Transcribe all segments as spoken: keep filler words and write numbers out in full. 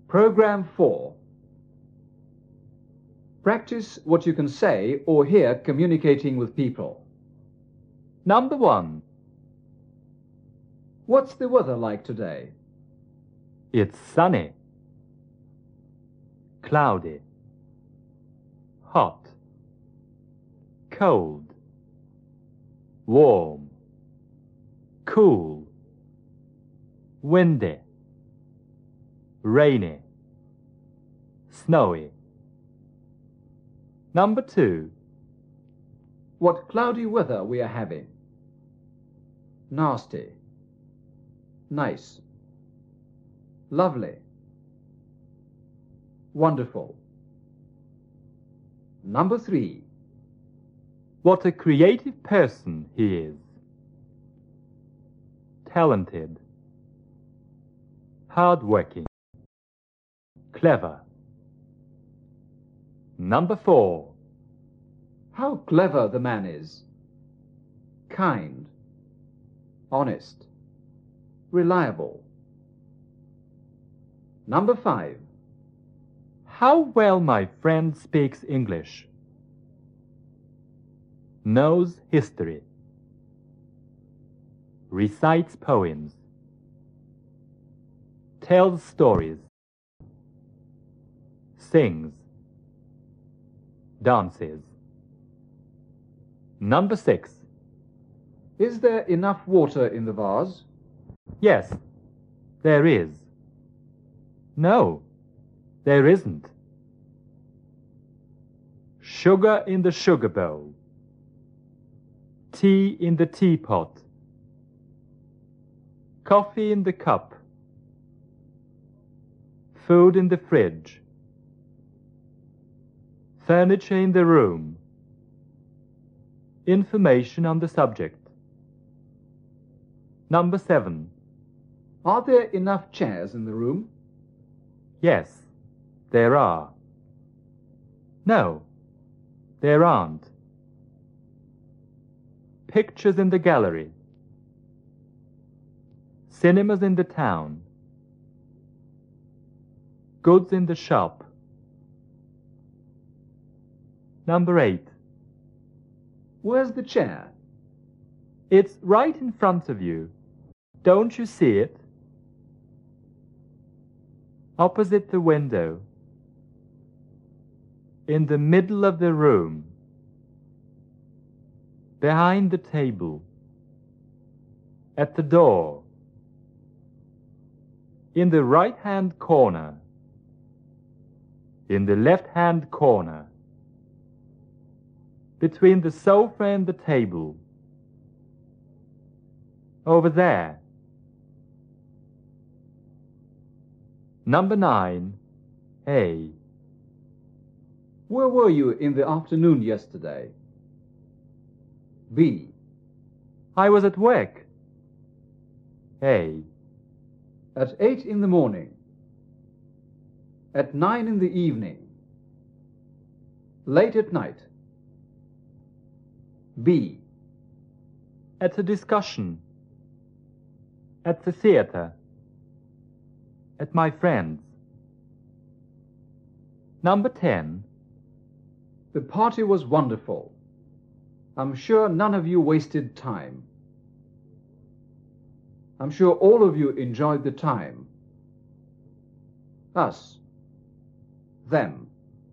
Program four. Practice what you can say or hear communicating with people. Number one. What's the weather like today? It's sunny, cloudy, hot, cold, warm, cool, windy, rainy, snowy. Number two. What cloudy weather we are having. Nasty. Nice. Lovely. Wonderful. Number three. What a creative person he is. Talented. Hardworking. Clever. Number four. How clever the man is. Kind. Honest. Reliable. Number five. How well my friend speaks English. Knows history. Recites poems. Tells stories. Sings. Dances. Number six. Is there enough water in the vase? Yes, there is. No, there isn't. Sugar in the sugar bowl. Tea in the teapot. Coffee in the cup. Food in the fridge. Furniture in the room. Information on the subject. Number seven. Are there enough chairs in the room? Yes, there are. No, there aren't. Pictures in the gallery. Cinemas in the town. Goods in the shop. Number eight. Where's the chair? It's right in front of you. Don't you see it? Opposite the window. In the middle of the room. Behind the table. At the door. In the right-hand corner. In the left-hand corner. Between the sofa and the table. Over there. Number nine. A. Where were you in the afternoon yesterday? B. I was at work. A. At eight in the morning. At nine in the evening. Late at night. B. At a discussion. At the theater. At my friend's. Number ten. The party was wonderful. I'm sure none of you wasted time. I'm sure all of you enjoyed the time. Us. Them.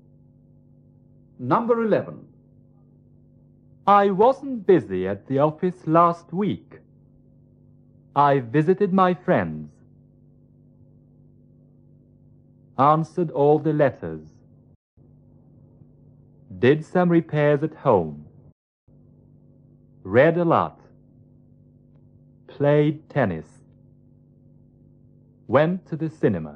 Number eleven. I wasn't busy at the office last week. I visited my friends. Answered all the letters. Did some repairs at home. Read a lot. Played tennis. Went to the cinema.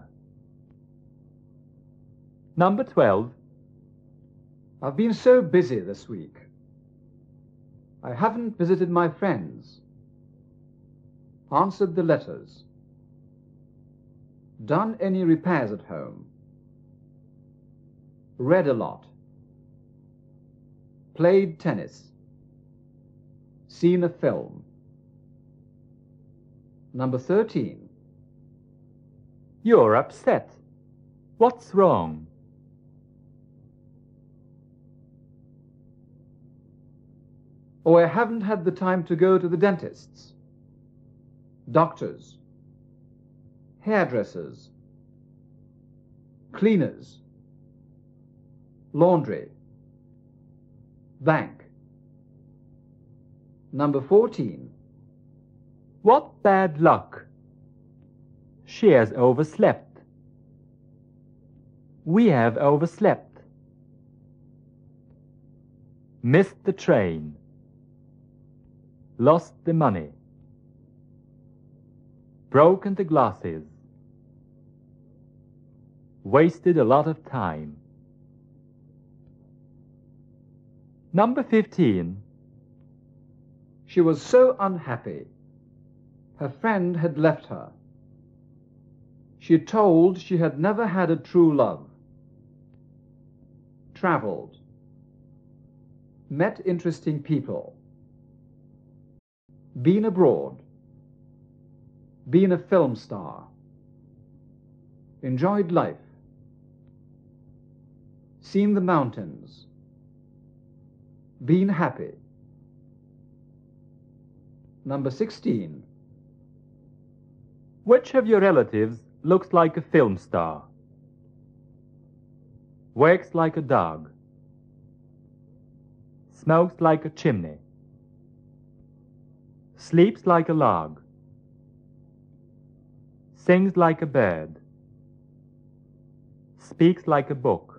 Number twelve. I've been so busy this week. I haven't visited my friends. Answered the letters. Done any repairs at home. Read a lot. Played tennis. Seen a film. Number thirteen. You're upset. What's wrong? Or I haven't had the time to go to the dentist's, doctors, hairdressers, cleaners, laundry, bank. Number fourteen. What bad luck! She has overslept. We have overslept. Missed the train. Lost the money. Broken the glasses. Wasted a lot of time. Number fifteen. She was so unhappy. Her friend had left her. She told she had never had a true love. Traveled. Met interesting people. Been abroad. Been a film star. Enjoyed life. Seen the mountains. Been happy. Number sixteen. Which of your relatives looks like a film star? Works like a dog. Smokes like a chimney. Sleeps like a log. Sings like a bird. Speaks like a book.